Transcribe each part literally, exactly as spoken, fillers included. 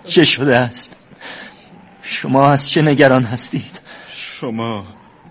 چه شده است؟ شما از چه نگران هستید؟ شما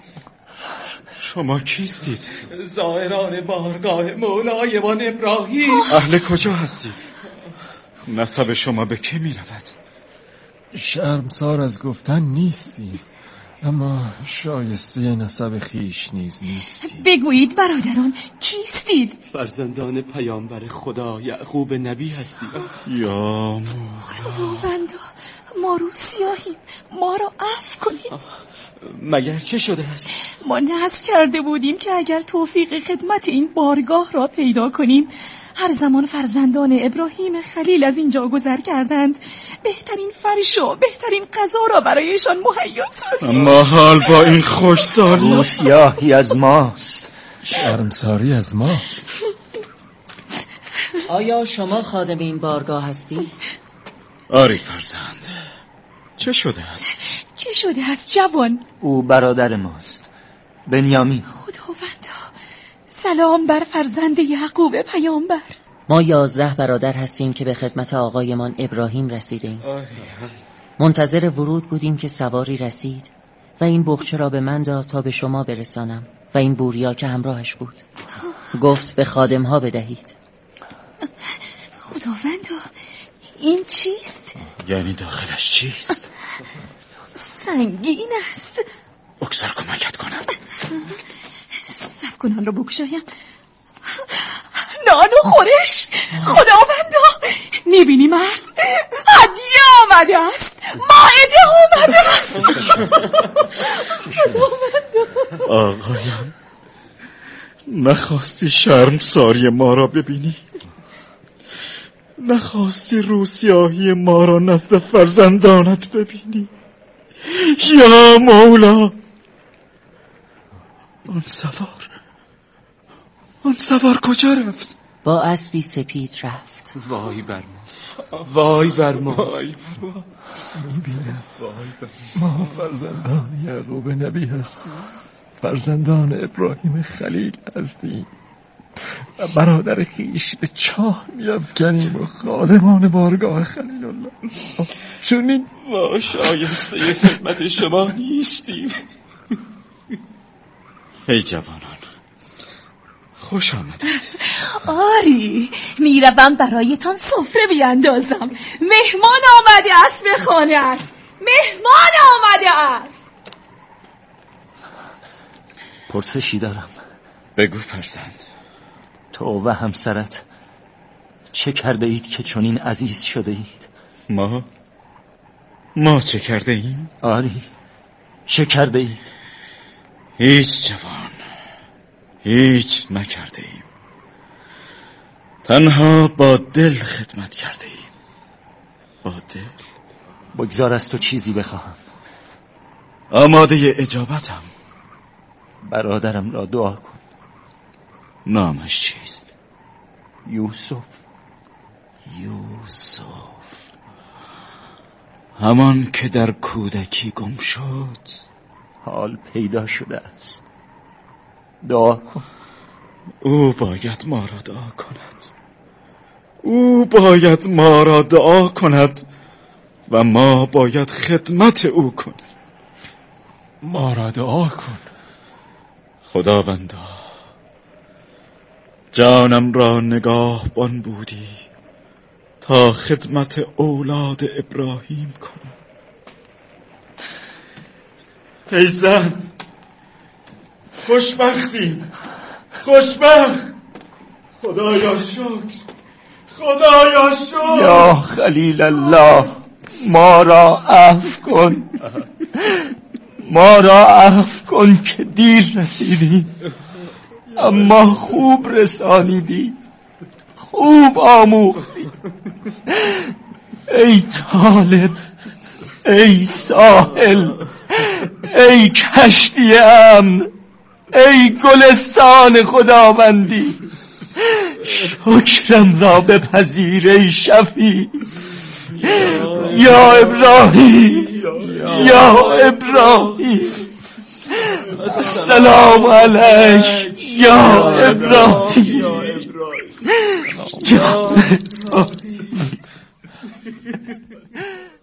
شما کیستید؟ زائران بارگاه مولایمان ابراهیم. اهل کجا هستید؟ نسب شما به که می رود؟ شرمسار از گفتن نیستی، اما شایسته نسب خیش نیز نیستی. بگویید برادران کیستید؟ فرزندان پیامبر خدا یعقوب نبی هستید. یا مولا، خداوندا ما رو سیاهیم، ما را عفو کنید. مگر چه شده است؟ ما نذر کرده بودیم که اگر توفیق خدمت این بارگاه را پیدا کنیم، هر زمان فرزندان ابراهیم خلیل از اینجا گذر کردند، بهترین فرش و بهترین غذا را برایشان مهیا سازیم. اما حال با این خوشسالی رو سیاهی از ماست، شرمساری از ماست. آیا شما خادم این بارگاه هستی؟ آری فرزند. چه شده است؟ چه شده است جوان؟ او برادر ماست، بنیامین. خداوندا سلام بر فرزند یعقوب پیامبر. ما یازده برادر هستیم که به خدمت آقایمان ابراهیم رسیدیم. منتظر ورود بودیم که سواری رسید و این بخچه را به من داد تا به شما برسانم و این بوریا که همراهش بود گفت به خادمها بدهید. خداوندا این چیست؟ یعنی داخلش چیست؟ سنگین است. بگذار کمکت کنم. سب کن آن را بگشایم. نان و خورش. خداوندا میبینی مرد، هدیه آمده است، مائده آمده است. آقایم، نخواستی شرمساری ما را ببینی؟ نخواستی روسیاهی ما را نزد فرزندانت ببینی؟ یا مولا، آن سوار آن سوار کجا رفت؟ با اسبی سپید رفت. وای بر ما، وای بر ما. میبینم ما فرزندان یعقوب نبی هستیم، فرزندان ابراهیم خلیل هستیم و برادر خیش به چاه می‌افکنیم و خادمان بارگاه خلیل الله. چونین ما شایسته خدمت شما نیستیم. ای جوانان، خوش آمدید. آری میروم برایتان سفره بیاندازم. مهمان آمده است به خانه‌ات، مهمان آمده است. پرسشی دارم. بگو فرزند. تو و همسرت چه کرده اید که چنین عزیز شده اید؟ ما ما چه کرده ایم؟ آری چه کرده اید؟ هیچ جوان، هیچ نکرده ایم. تنها با دل خدمت کرده ایم. با دل. بگذار از تو چیزی بخواهم. آماده اجابتم. برادرم را دعا کن. نامش چیست؟ یوسف. یوسف، همان که در کودکی گم شد. حال پیدا شده است. دعا کن. او باید ما را دعا کند. او باید ما را دعا کند و ما باید خدمت او کنیم. ما را دعا کن. خداوندا، جانم را نگاهبان بودی تا خدمت اولاد ابراهیم کنم. ای زن، خوشبختیم، خوشبخت. خدایا شکر، خدایا شکر. یا خلیل الله، ما را عفو کن، ما را عفو کن که دیر رسیدیم، اما خوب رسانیدی، خوب آموختی. ای طالب، ای ساحل، ای کشتی امن، ای گلستان خداوندی، شکرم را بپذیر ای شفیع. یا ابراهیم، یا ابراهیم، السلام علیک یا ابراهیم، یا ابراهیم.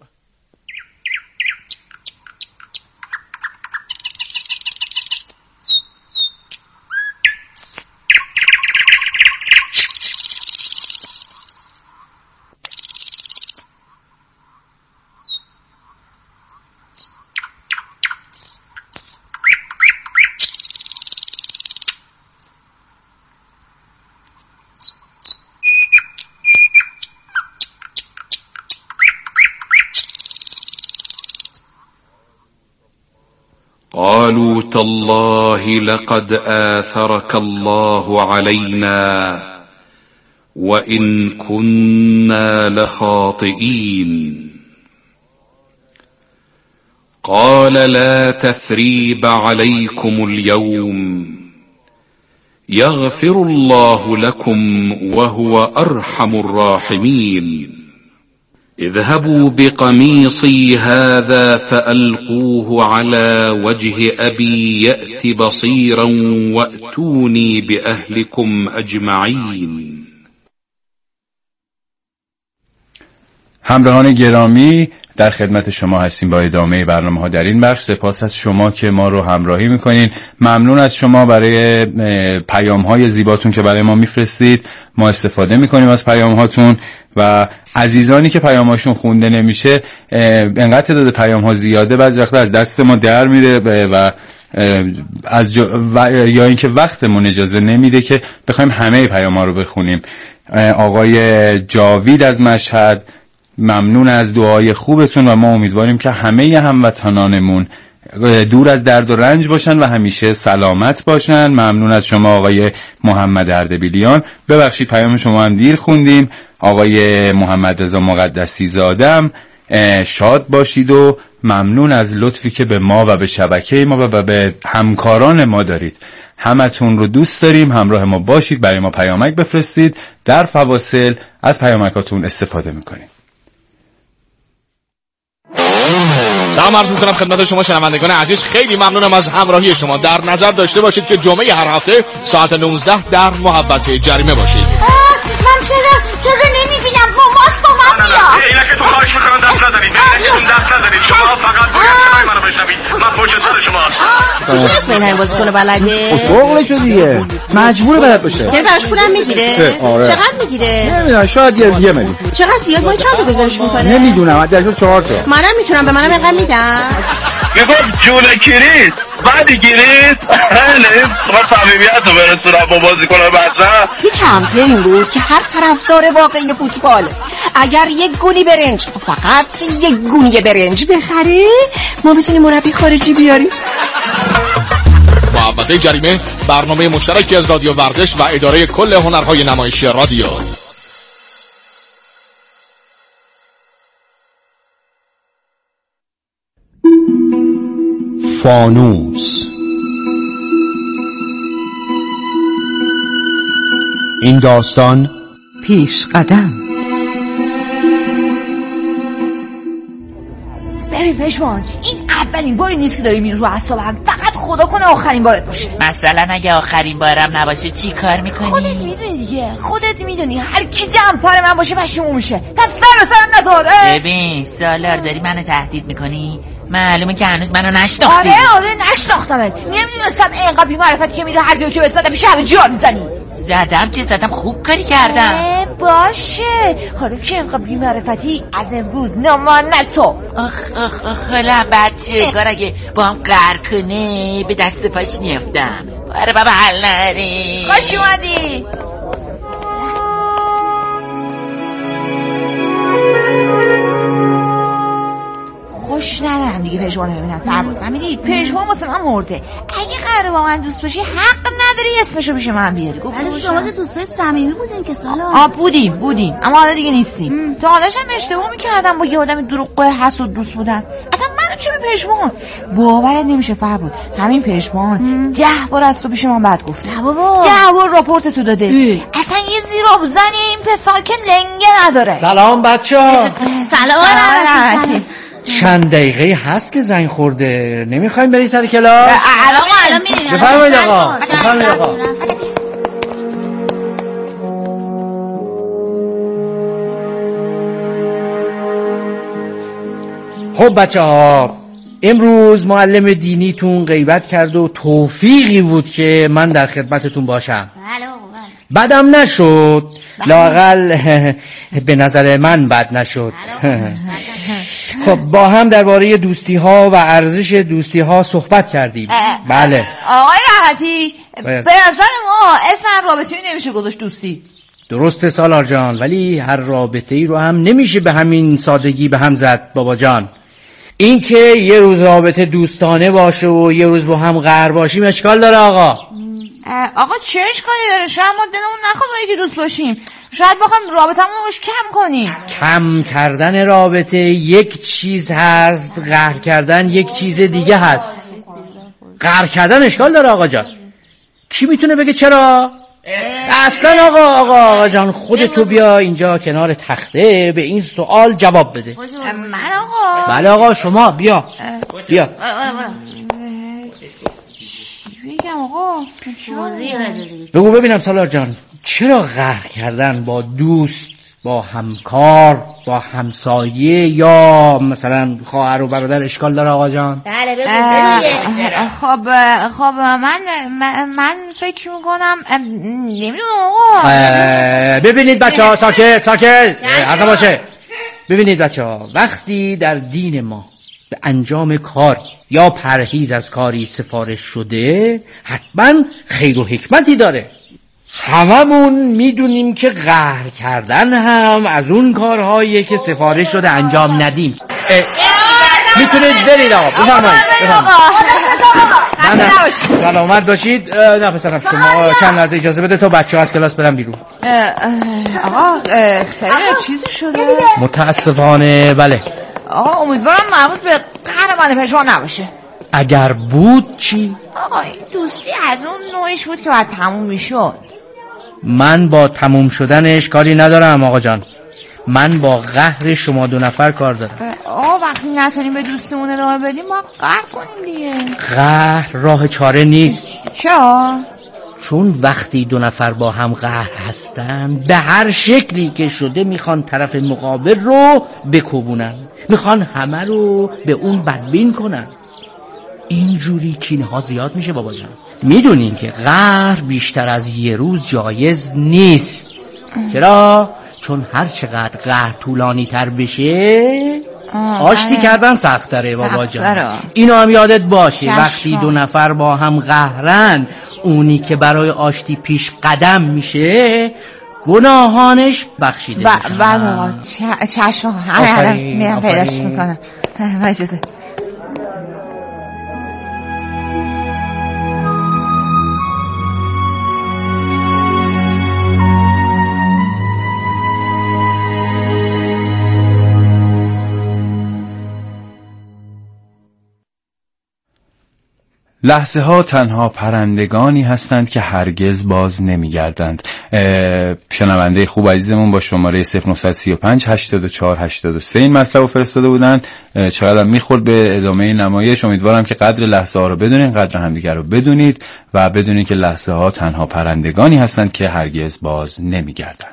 قالوا تالله لقد آثرك الله علينا وإن كنا لخاطئين قال لا تثريب عليكم اليوم يغفر الله لكم وهو أرحم الراحمين اذهبوا بقميصي هذا فألقوه على وجه أبي يأت بصيرا وأتوني بأهلكم أجمعين. همراهان گرامی، در خدمت شما هستیم با ادامه برنامه ها در این بخش. سپاس از شما که ما رو همراهی میکنین. ممنون از شما برای پیام های زیباتون که برای ما میفرستید. ما استفاده میکنیم از پیام هاتون و عزیزانی که پیام هاشون خونده نمیشه، انقدر تعداد پیام ها زیاده بعضی وقتا از دست ما در میره و از جا و یا اینکه وقتمون اجازه نمیده که بخوایم همه پیام ها رو بخونیم. آقای جاوید از مشهد، ممنون از دعای خوبتون و ما امیدواریم که همه هموطنانمون دور از درد و رنج باشن و همیشه سلامت باشن. ممنون از شما آقای محمد اردبیلیان. ببخشید پیام شما هم دیر خوندیم. آقای محمد رضا مقدسی زادم، شاد باشید و ممنون از لطفی که به ما و به شبکه ما و به همکاران ما دارید. همتون رو دوست داریم. همراه ما باشید، برای ما پیامک بفرستید. در فواصل از پیامکاتون استفاده میکنیم. سلام عرض میکنم خدمت شما شنوندگان عزیز. خیلی ممنونم از همراهی شما. در نظر داشته باشید که جمعه هر هفته ساعت نوزده در محبت جریمه باشید. من چرا تو رو نمیبینم؟ ماماست با من بیا. اینا که تو خواهش میکنم دست نزنید. بینشون دست نزنید. شما فقط باید منو بشنوید. من پشت سر شماست. چون اسم این همین بازی کنه بلده؟ شغلشو دیگه مجبوره بلد باشه. یعنی براش پولم میگیره؟ آره. چقدر میگیره؟ نمیدونم، شاید یه یه میلیون. چقدر زیاد؟ ما چند تا گزارش میکنه؟ نمیدونم، در چهار تا. منم میتونم، به منم اینقدر میدم. میگفت جون کریس بعد گریس هله ما صمیمیت رو برسونم با بازی کنم. بعد یه کمپین بود که هر طرفدار واقعی فوتبال اگر یک گونی برنج، فقط یک گونی برنج بخره، ما بتونیم مربی خارجی بیاریم. محبت جریمه، برنامه مشترکی از رادیو ورزش و اداره کل هنرهای نمایشی رادیو. فانوس. این داستان پیش قدم. ببین پشمان، این اولین باری نیست که داری میری رو اعصابم. فقط خدا کنه آخرین بارت باشه. مثلا اگه آخرین بارم نباشه چی کار میکنی؟ خودت میدونی دیگه، خودت میدونی هر کی دم پر من باشه پشیمون میشه. پس سر سر نداره. ببین سالار داری منو تهدید میکنی؟ معلومه که هنوز منو نشناختی. آره آره نشناختمت. نمیدونستم اینقدر بی‌معرفتی که میره هر جایی که بهت زدم پیش همه جا میزنی. زدم که زدم، خوب کاری کردم. باشه حالا که اینقدر بی‌معرفتی از امروز نمانت تو. آخ آخ آخ حالا بچه کار اگه با هم قهر کنه به دست پاش نیفتم. باره بابا حل نری. خوش اومدی. خوش ندارم دیگه پژمان رو ببینم. فرمود فهمیدی؟ پژمان واسه من مرده. اگه قراره با من دوست باشی حق نداری اسمشو پیش من بیاری. ولی شما که دوستای صمیمی بودین که سالا. آ بودیم بودیم اما حالا دیگه نیستیم. تا حالش هم اشتباه میکردم با یه آدم دروغگو حسود دوست بودن. اصلا منو چه به پژمان؟ باورت نمیشه فرمود. همین پژمان ده بار از تو پیش من بد گفت. نه بابا. ده بار راپورت تو داده. اه. اصلا یه زیراب زنی این پسر که لنگه نداره. سلام بچه‌ها. سلام. چند دقیقه هست که زنگ خورده. نمیخوایم بری سر کلاس؟ الان الان میریم. بفرمایید آقا. بفرمایید آقا. خب بچه‌ها، امروز معلم دینیتون غیبت کرد و توفیقی بود که من در خدمتتون باشم. بله بابا. بدم نشد، لااقل به نظر من بد نشد. خب با هم درباره دوستی ها و ارزش دوستی ها صحبت کردیم. بله آقای راحتی، به نظر ما اسم هر رابطه‌ای نمیشه گذاشت دوستی. درسته سالار جان، ولی هر رابطه‌ای رو هم نمیشه به همین سادگی به هم زد بابا جان. این که یه روز رابطه دوستانه باشه و یه روز با هم قهر باشیم اشکال داره آقا. آقا چه اشکالی داره؟ شاید ما دلمون نخواد با یکی دوست باشیم، شاید بخوایم رابطمون رو کم کنیم. کم کردن رابطه یک چیز هست، قهر کردن یک چیز دیگه هست. قهر کردن اشکال داره آقا جان. کی میتونه بگه چرا؟ اصلا آقا آقا آقا جان خودتو بیا اینجا کنار تخته به این سوال جواب بده. من آقا بله آقا شما بیا بیا بگم آقا بگو ببینم سالار جان چرا قهر کردن با دوست، با همکار، با همسایه یا مثلا خواهر و برادر اشکال داره آقا جان؟ بله بگو. خب خب من من, من فکر میکنم نمیدونم آقا. ببینید بچه ها ساکت ساکت عرض باشه. ببینید بچه ها وقتی در دین ما به انجام کار یا پرهیز از کاری سفارش شده حتما خیر و حکمتی داره. هممون میدونیم که قهر کردن هم از اون کارهاییه که سفارش شده انجام ندیم. میتونید برید آقا بفرمایید. سلامت باشید. نه پسرم شما چند لحظه اجازه بده تا بچه ها از کلاس برن بیرون. آقا خیلی چیزی شده؟ متاسفانه بله. آقا امیدوارم مربوط به قهر من پژمان نباشه. اگر بود چی؟ آقا این دوستی از اون نوعش بود که باید تموم میشد. من با تموم شدنش کاری ندارم آقا جان. من با قهر شما دو نفر کار دارم. آقا وقتی نتونیم به دوستمون ادامه بدیم ما قهر کنیم دیگه. قهر راه چاره نیست. چرا؟ چون وقتی دو نفر با هم قهر هستن به هر شکلی که شده میخوان طرف مقابل رو بکوبونن، میخوان همه رو به اون بدبین کنن. اینجوری کینه ها زیاد میشه بابا جان. میدونین که قهر بیشتر از یه روز جایز نیست. چرا؟ چون هر چقدر قهر طولانی تر بشه آشتی کردن سخت داره بابا جان. اینو هم یادت باشه. چشم. وقتی دو نفر با هم قهرن اونی که برای آشتی پیش قدم میشه گناهانش بخشیده میشن. بله چشم. همه الان میرم پیداش میکنم. اجازه. لحظه ها تنها پرندگانی هستند که هرگز باز نمیگردند. شنونده خوب عزیزمون با شماره صفر نه سه پنج هشتاد و چهار هشتاد و سه این مطلب رو فرستاده بودند. چقدر میخورد به ادامه نمایش. امیدوارم که قدر لحظه ها رو بدونین، قدر همدیگر رو بدونید و بدونید که لحظه ها تنها پرندگانی هستند که هرگز باز نمیگردند.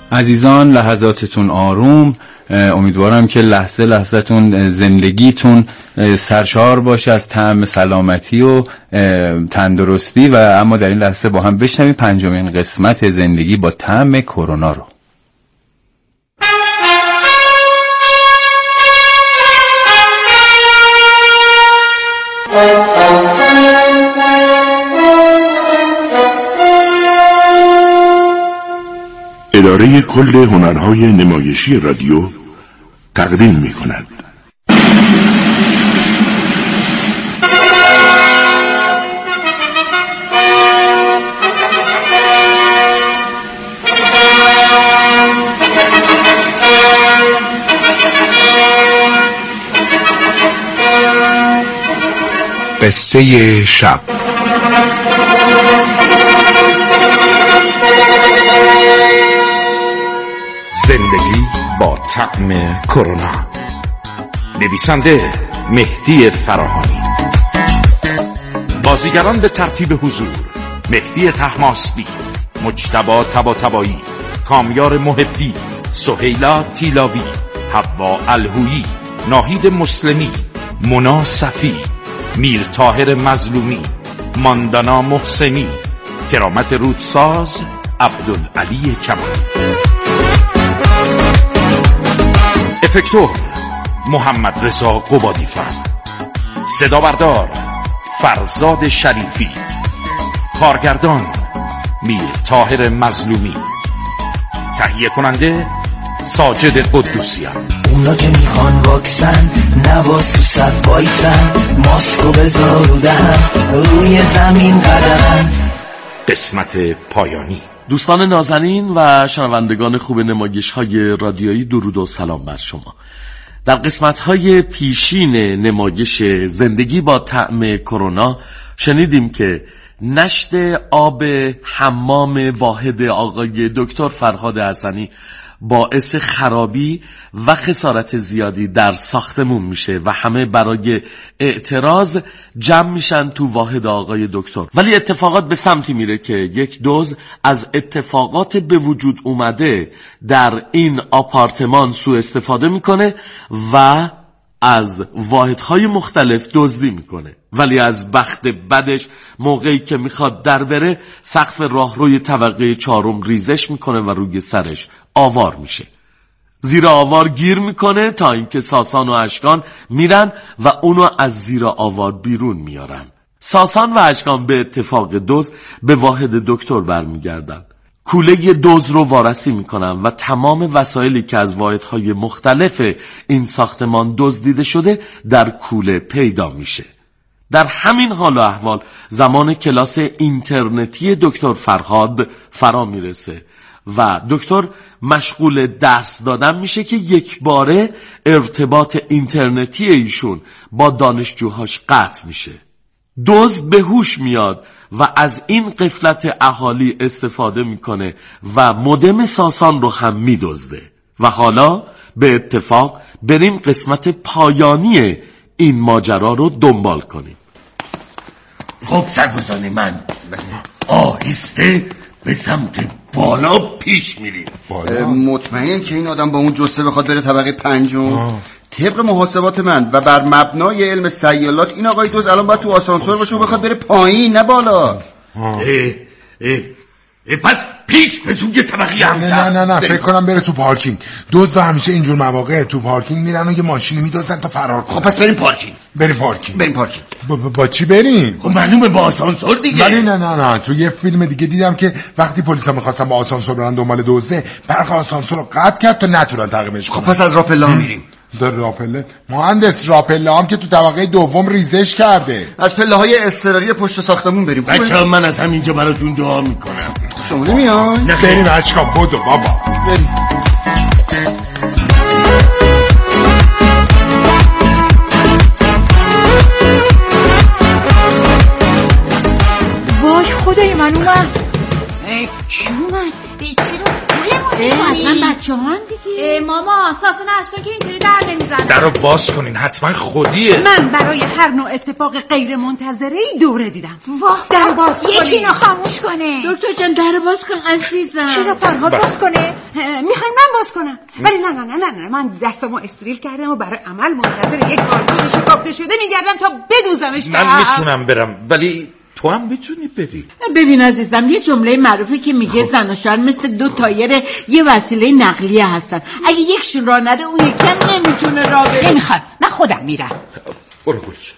عزیزان لحظاتتون آروم. امیدوارم که لحظه لحظهتون زندگیتون سرشار باشه از طعم سلامتی و تندرستی و اما در این لحظه با هم بشنویم پنجمین قسمت زندگی با طعم کرونا رو. اداره کل هنرهای نمایشی رادیو تقدیم می کند. قصه شب. زندگی با طعم کرونا. نویسنده مهدی فراهانی. بازیگران به ترتیب حضور: مهدی طهماسبی، مجتبی طباطبایی، کامیار محبی، سهیلا تیلاوی، حوا الهویی، ناهید مسلمی، مونا صفی، میر طاهر مظلومی، ماندانا محسنی، کرامت رودساز، عبدالعلی کمال. افکتور: محمد رضا قبادیفر. صدا بردار: فرزاد شریفی. کارگردان: میر طاهر مظلومی. تهیه کننده: ساجد قدوسیان. اونا که میخوان واکسن نباز تو صد وایسن، ماسکو بذار رو دهن روی زمین قدمن. قسمت پایانی. دوستان نازنین و شنوندگان خوب نمایش های رادیویی، درود و سلام بر شما. در قسمت های پیشین نمایش زندگی با طعم کرونا شنیدیم که نشت آب حمام واحد آقای دکتر فرهاد حسنی باعث خرابی و خسارت زیادی در ساختمون میشه و همه برای اعتراض جمع میشن تو واحد آقای دکتر. ولی اتفاقات به سمتی میره که یک دزد از اتفاقات به وجود اومده در این آپارتمان سوء استفاده میکنه و از واحدهای مختلف دزدی میکنه. ولی از بخت بدش موقعی که میخواد در بره، سقف راهروی طبقه چهارم ریزش میکنه و روی سرش آوار میشه. زیر آوار گیر میکنه تا اینکه ساسان و اشکان میرن و اونو از زیر آوار بیرون میارن. ساسان و اشکان به اتفاق دزد به واحد دکتر برمیگردن. کوله دوز رو وارسی میکنن و تمام وسایلی که از واحدهای مختلف این ساختمان دزدیده شده در کوله پیدا میشه. در همین حال و احوال زمان کلاس اینترنتی دکتر فرهاد فرا میرسه و دکتر مشغول درس دادن میشه که یک باره ارتباط اینترنتی ایشون با دانشجوهاش قطع میشه. دزد به هوش میاد و از این غفلت اهالی استفاده میکنه و مودم ساسان رو هم میدزده. و حالا به اتفاق بریم قسمت پایانی این ماجرا رو دنبال کنیم. خب سربازان من، آهسته به سمت بالا پیش میریم. مطمئن که این آدم با اون جثه بخواد بره طبقه پنجم؟ طبق محاسبات من و بر مبنای علم سیالات این آقای دوز الان باید تو آسانسور باشه و بخواد بره پایین نه بالا. اه اه اه پس پیش به سوی طبقه هم. نه نه نه, نه. فکر کنم بره تو پارکینگ. دوز همیشه اینجور مواقع تو پارکینگ میرن و یه ماشینی میدازن تا فرار کنن. خب پس بریم پارکینگ. بریم پارکینگ. بریم پارکینگ. با, با, با چی بریم؟ خب معلومه با آسانسور دیگه. ولی نه نه نه تو یه فیلم دیگه دیدم که وقتی پلیسا می‌خواستن با آسانسور برن دنبال دوزه، برق آسانسور رو قطع کرد تا نتونن تعقیبش کنن. خب پس از راپله میریم. در راپله؟ مهندس راپله هم که تو طبقه دوم ریزش کرده. از پله های اضطراری پشت ساختمون بریم. بچه‌ها من از همینجا براتون دعا میکنم. شما نمیای؟ بریم اشکام بودو بابا. بریم. وای خدای من اومد. کی اومد؟ چرا گولمون میکنی؟ حتما بچه ها هم دیگه. ما ماما ساسه نشت کن که اینطوری در نمیزنه. درو باز کنین حتما خودیه. من برای هر نوع اتفاق غیر منتظره ای دوره دیدم. واه در باز کنین. یکی اینو خاموش کنه. دکتر جان در باز کن عزیزم. چرا فرهاد باز کنه؟ میخواین من باز کنم؟ ولی نه نه نه نه نه من دستمو استریل کردم و برای عمل منتظر یک کارگاه شکافته شده میگردم تا بدوزمش. من میتونم برم ولی تو هم میتونی بری. ببین عزیزم یه جمله معروفی که میگه زن و شوهر مثل دو تایر یه وسیله نقلیه هستن. اگه یکشون راه نره اون یکی هم نمیتونه راه بره. نمیخواد من خودم میرم. برو گلش.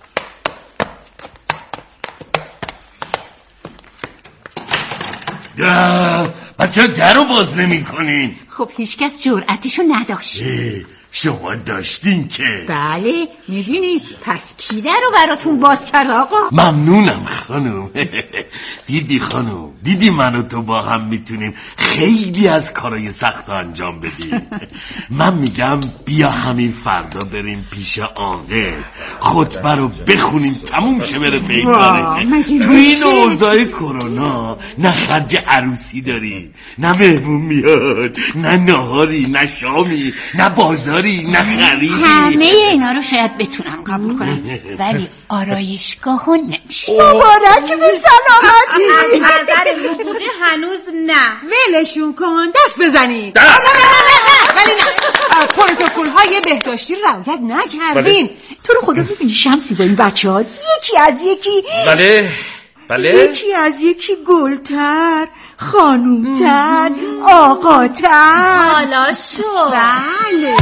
پس چرا در رو باز نمی کنین؟ خب هیچکس جرأتشو نداشت. شما داشتین که. بله میبینی پس کی در رو براتون باز کرد آقا؟ ممنونم خانم. دیدی خانم دیدی من و تو با هم میتونیم خیلی از کارهای سخت رو انجام بدیم. من میگم بیا همین فردا بریم پیش عاقل خطبه رو بخونیم تموم شه بره پیکاره. تو این اوضاع کرونا نه خرج عروسی داری نه مهمون میاد نه نهاری نه شامی نه بازاری نه خریدی. همه اینا رو شاید بتونم قبول کنم ولی آرایشگاه نمیشه. مبارک به سلامتی. از نظر حقوقی هنوز نه. ولشون کن دست بزنید. دست ولی نه پروتکل های بهداشتی رعایت نکردین. تو رو خدا ببینی شمسی با این بچه ها یکی از یکی. بله بله یکی از یکی گلتر خانومتر آقاتر. حالا شو. بله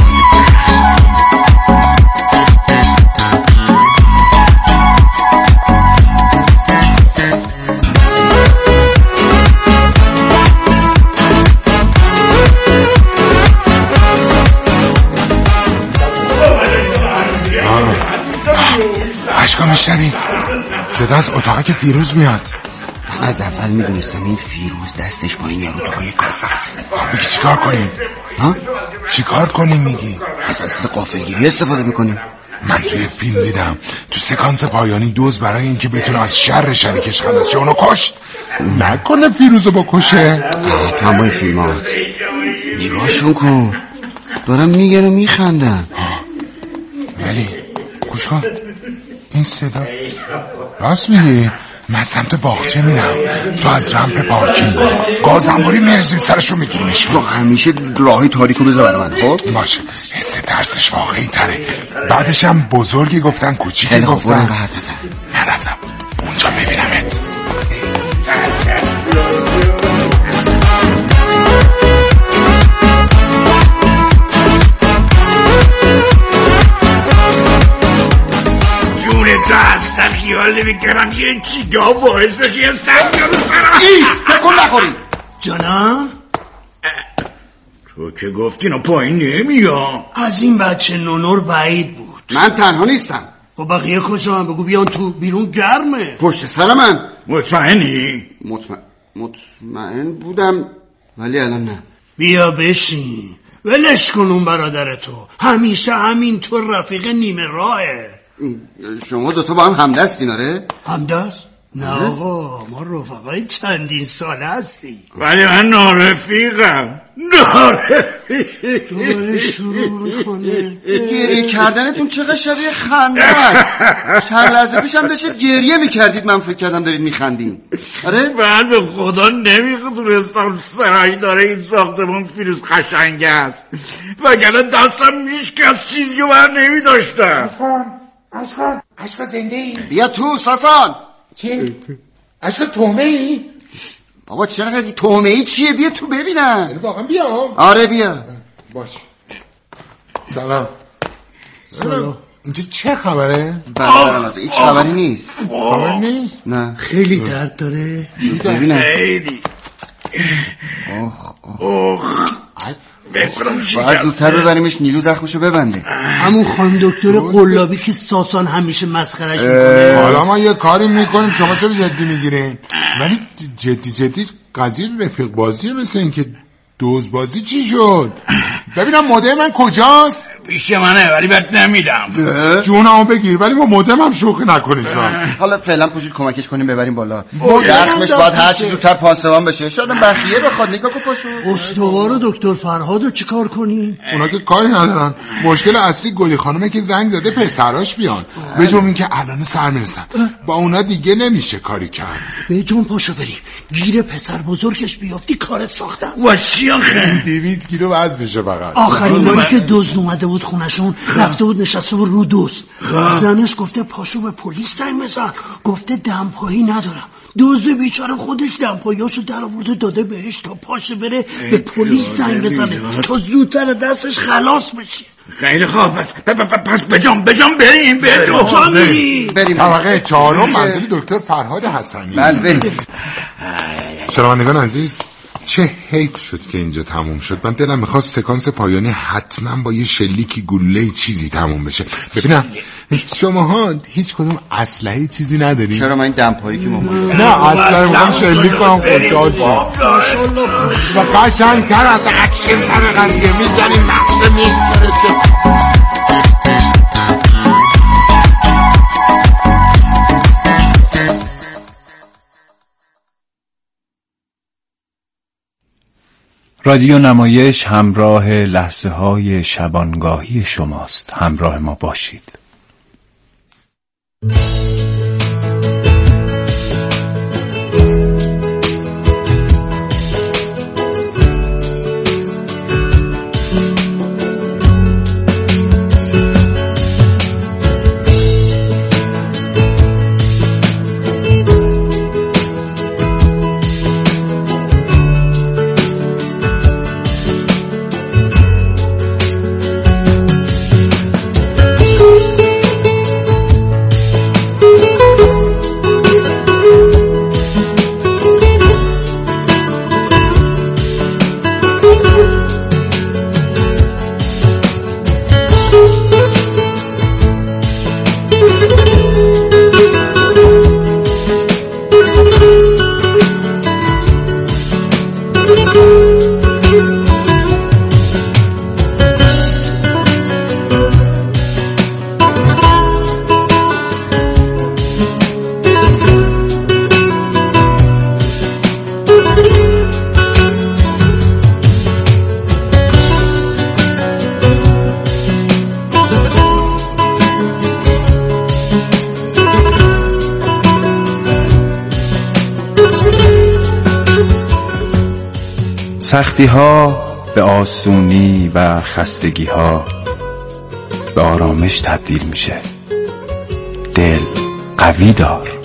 اشکا میشنید صدا از اتاقه که فیروز میاد. من از اول میدونستم این فیروز دستش با این یارو تو پای کاسه است. میگی چیکار کنیم؟ ها؟ چیکار کنیم میگی؟ از اصل غافلگیری استفاده میکنیم. من توی فیلم دیدم تو سکانس پایانی دوز برای اینکه بتونه از شر شریکش خلاص شه اونو کشت. نکنه فیروزو بکشه. تو هم با این فیلم ها نگاهشون کن دارم میگرم میخندم. ولی گوش کن این صدا راست میگی. من سمت باغچه میرم تو از رمپ پارکینگ برو گازنبوری مرزیم سرشو میگیریمش. تو همیشه راهی تاریکو بذار برای من. خب باشه حس ترسش واقعی تره. بعدش هم بزرگی گفتن کوچیکی گفتن. من رفتم اونجا میبینمت. دست خیال نمیکردم یه چیگاه باعث بشه یه سنگا رو سرم. ایست تکن نخوری. جانم تو که گفتین پایین نمیام. از این بچه نونور بعید بود. من تنها نیستم. خب بقیه کجا هم بگو بیان تو بیرون گرمه. پشت سر من. مطمئنی؟ مطمئن مطمئن بودم ولی الان نه. بیا بشین ولش کن اون برادر تو همیشه همینطور رفیق نیمه راهه. شما دوتا با هم همدستین آره؟ همدست؟ نه آقا ما رفقای چندین ساله هستی. ولی من نارفیقم. نارفیق دوباره شروع میکنه. گریه کردنتون چقدر شبیه خنده. چند لحظه پیشم داشتید گریه میکردید من فکر کردم دارید میخندین. آره؟ من به خدا نمیدونستم سرایی داره این ساختمون فیروز قشنگ است وگرنه دستم میشکست چیزی رو بر نمیداشتم. اشکا اشکا زنده ای؟ بیا تو ساسان. چی؟ اشکا تومه ای؟ بابا چرا قدی تومه ای چیه؟ بیا تو ببینم. واقعا بیام؟ آره بیا. باش. سلام. سلام. اینجا چه خبره؟ بله هیچ خبری نیست. خبری نیست؟ نه. خیلی درد داره؟ ببینم. خیلی. اوخ اوخ باید زودتر ببریمش نیلو زخمشو ببنده. همون خانم دکتر قلابی که ساسان همیشه مسخرش میکنه. حالا ما یه کاری میکنیم شما چرا جدی میگیرین؟ ولی جدی جدی قضیه رفیق بازیه مثل این که دوزبازی چی شد؟ ببینم مدل من کجاست؟ پیش منه ولی بهت نمیدم. جونمو بگیر ولی با مدل هم شوخی نکنید شما. حالا فعلا پوشید کمکش کنیم ببریم بالا. زخمش باید هر چی زودتر پانسمان بشه. شاید بخیه بخواد. نگاه کن پاشو. استوار و دکتر فرهادو چیکار کنیم؟ اونا که کاری ندارن. مشکل اصلی گلی خانومه که زنگ زده پسراش بیان. به جرم این که الان سر میرسن. با اونا دیگه نمیشه کاری کرد. به جون پاشو بریم. گیر پسر بزرگش بیافتی کارت ساختم. و چی آخه؟ دویست کیلو وزنشه فقط. آخرین باری که دزد اومده بود خونشون رفته بود نشسته بود رو دوست. زنش گفته پاشو به پلیس زنگ بزن. گفته دمپایی ندارم. دزد بیچاره خودش دمپاییاشو در آورده داده بهش تا پاشه بره به پلیس زنگ بزنه تا زودتر دستش خلاص بشه. خیلی خوب پس بجام بجام بریم بریم کجا میری؟ بریم طبقه چهارم منزل دکتر فرهاد حسنی. بله بریم. شنوندگان عزیز، چه حیف شد که اینجا تموم شد. من دلم میخواست سکانس پایانی حتما با یه شلیکی گلوله چیزی تموم بشه. ببینم شماها هیچ کدوم اسلحه چیزی ندارین؟ چرا من این دمپایی که مامان نه اسلحه میخوام شلیک کنم خوشحال شد و قشنگتر از اکشن تر قضیه میزنیم مغزه میتره که رادیو نمایش همراه لحظه های شبانگاهی شماست. همراه ما باشید. سختی ها به آسونی و خستگی ها به آرامش تبدیل میشه. دل قوی دار.